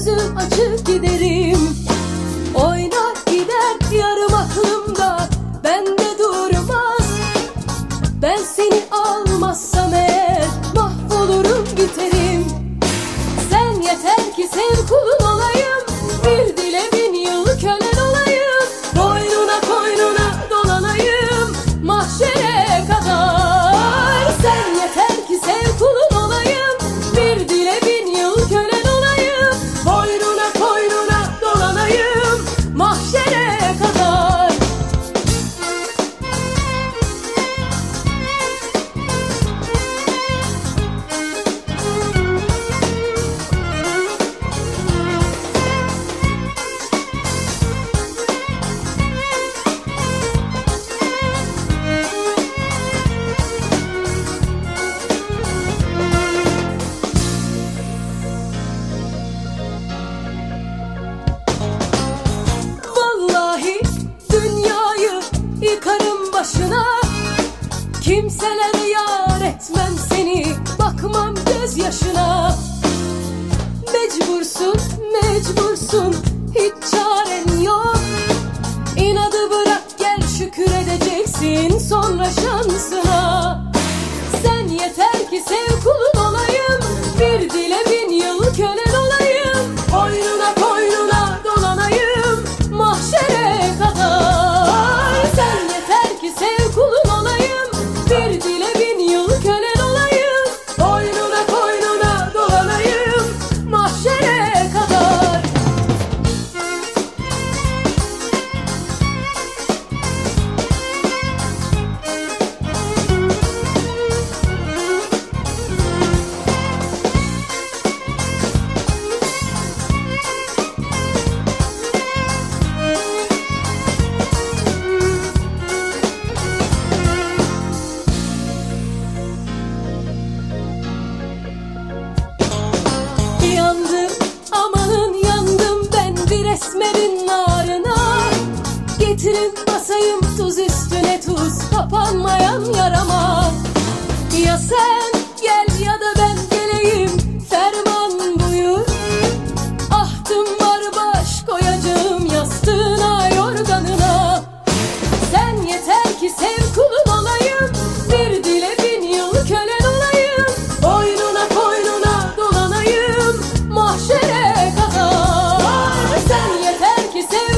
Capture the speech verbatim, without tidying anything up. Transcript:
gözüm açık giderim. Oynar gider yarım aklımda, bende durmaz. Ben seni almazsam eğer mahvolurum biterim. Sen yeter ki sev kulun olayım, bir dile bin yıl kölen olayım. Boynuna koynuna dolanayım mahşere kadar. Sen yeter ki sev kulun olayım, bir dile bin yıl kölen olayım. Boynuna koynuna dolanayım mahşere kadar. Yıkarım başına, kimselere yar etmem seni, bakmam gözyaşına. Mecbursun, mecbursun, hiç çaren yok. İnadı bırak gel, şükür edeceksin sonra şansına. Sen yeter ki sev kulun olayım, bir dile bin yıl kölen olayım. Boynuna koynuna dolanayım mahşere kadar. Sev kulun olayım, bir dile bin yıl kölen olayım. Boynuna koynuna dolanayım mahşere kadar. Yandım, amanın yandım ben bir esmerin narına. Getirin basayım tuz üstüne tuz, kapanmayan yarama. Ya sen gel ya da ben geleyim, ferman buyur. Ahtım var baş koyacağım yastığına yorganına. Sen yeter ki sev kulun olayım, bir dile bin yıl kölen olayım. Boynuna koynuna dolanayım mahşere kadar. Sen yeter ki sev